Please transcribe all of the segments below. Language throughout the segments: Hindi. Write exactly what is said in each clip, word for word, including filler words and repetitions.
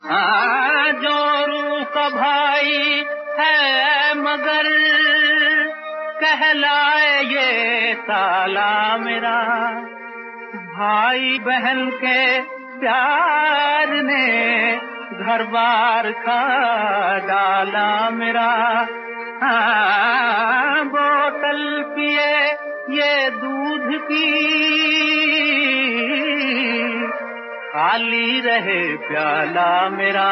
हाँ, जोरू का भाई है मगर कहलाए ये साला मेरा। भाई बहन के प्यार ने घर बार खा डाला मेरा। हाँ, बोतल पिए ये दूध की, खाली रहे प्याला मेरा।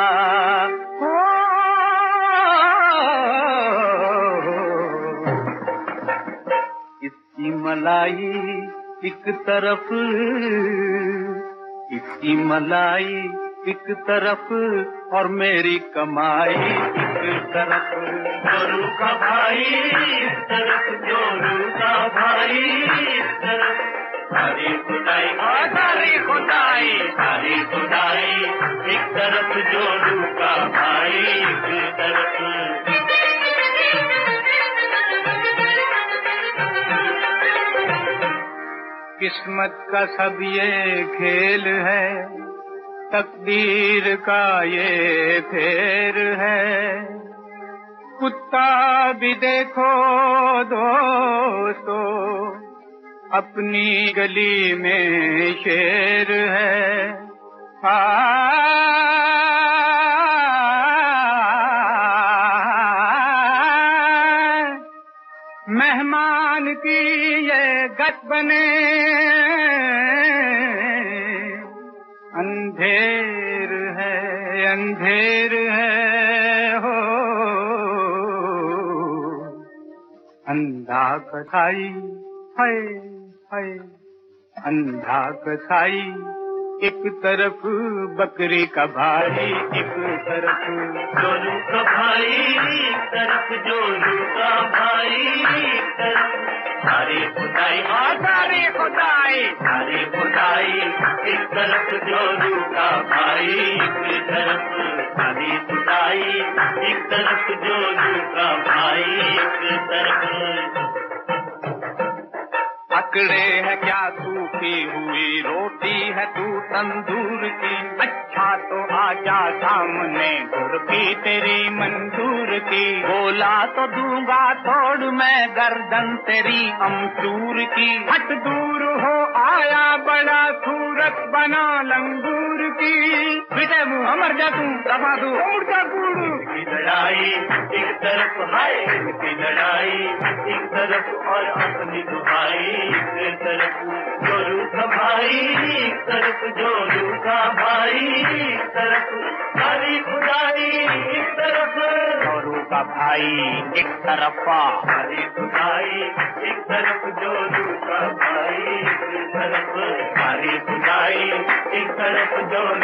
इसकी मलाई एक तरफ, इसकी मलाई एक तरफ और मेरी कमाई एक तरफ। जोरू का भाई एक तरफ, जोरू का भाई एक तरफ। सारी खुदाई सारी खुदाई सारी खुदाई एक तरफ, जोरू का भाई एक तरफ। किस्मत का सब ये खेल है, तकदीर का ये फेर है। कुत्ता भी देखो दोस्तों, अपनी गली में शेर है। आ, मेहमान की ये गत बने, अंधेर है अंधेर है हो। अंधा कसाई है है अंधा कसाई एक तरफ, बकरी का भाई एक तरफ। जोरू का भाई एक तरफ, जोरू का भाई एक तरफ। सारी खुदाई सारी खुदाई सारी खुदाई एक तरफ, जोरू का भाई एक तरफ। सारी खुदाई एक तरफ, जोरू का भाई एक तरफ। अकड़े है क्या सूखी हुई रोटी है तू तंदूर की। अच्छा तो आजा सामने गुरकी तेरी मंजूर की। बोला तो दूंगा तोड़ मैं गर्दन तेरी अमचूर की। हट दूर हो आया बड़ा सूरत बना लंगूर की। बेटे मुँह मर जा तू दबा दू उड़ता कूड़। की लड़ाई एक तरफ है, की लड़ाई एक तरफ और अपनी दुहाई एक तरफ। जोरू का भाई एक तरफ, जोरू का भाई एक तरफ। सारी खुदाई एक तरफ, जोरू का भाई एक तरफ। सारी खुदाई एक तरफ, जोरू का भाई एक तरफ। सारी खुदाई एक तरफ, जोरू